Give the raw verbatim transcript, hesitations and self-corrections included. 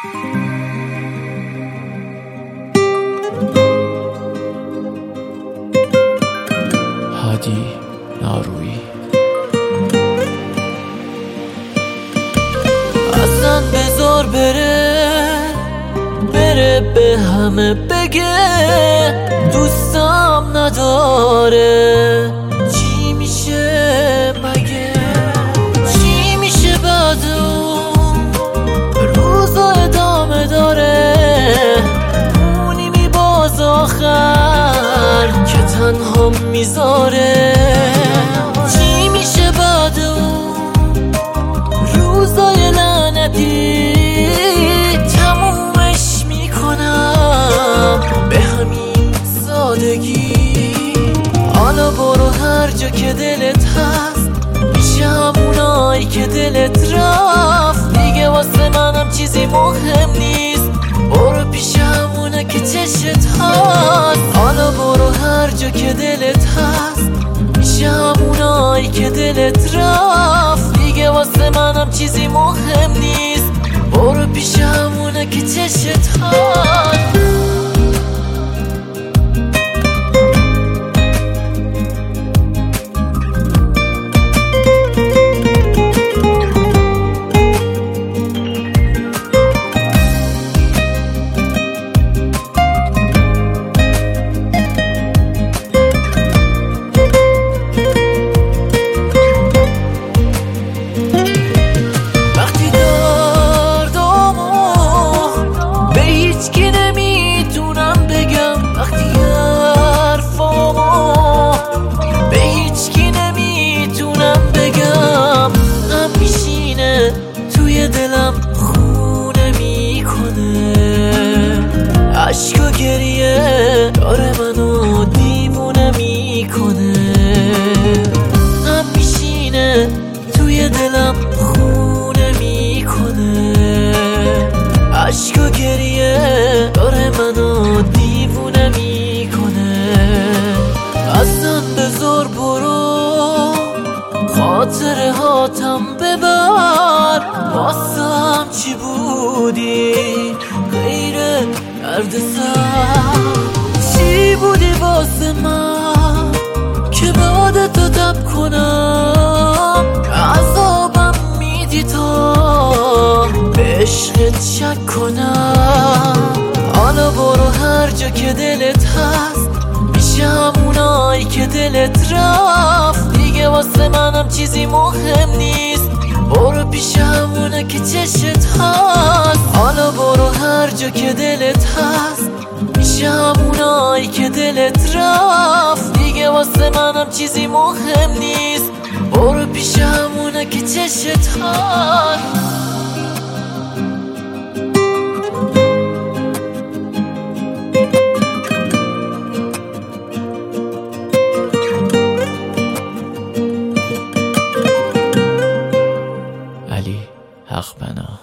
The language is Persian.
هادی نارویی. اصلا بذار بره بره به همه بگه دوستم نداره. چی میشه مگه چی میشه بعد اون روزا ادامه داره. اونی باز آخر که تنها میذاره. چی میشه بعد اون روزای لعنتی تمومش میکنم به همین سادگی. حالا برو هر جا که دلت هست میشه همونایی که دلت رفت. دیگه واسه منم چیزی مهم نیست. برو پیش همونه که چشت هست. حالا برو هر جا که دلت هست میشه همونایی که دلت رفت. دیگه واسه منم چیزی مهم نیست. برو پیش همونه که چشت هست. دلم خونه میکنه. عشق و گریه داره منو دیوونه میکنه. هم میشینه توی دلم خونه میکنه. عشق و گریه داره منو دیوونه میکنه. اصلا بذار برو خاطره هاتم ببر. واسم چی بودی غیر درد سر؟ چی بودی واسه من که بعد تو تب کنم؟ عذابم میدی تا به عشقت شک کنم. حالا برو هر جا که دلت هست میشه همونایی که دلت رفت. دیگه واسه منم چیزی مهم نیست. برو پیش همونه که چشت هست. حالا برو هر جا که دلت هست میشه همونایی که دلت رفت. دیگه واسه منم چیزی مهم نیست. برو پیش همونه که چشت هست. علی حق بنا.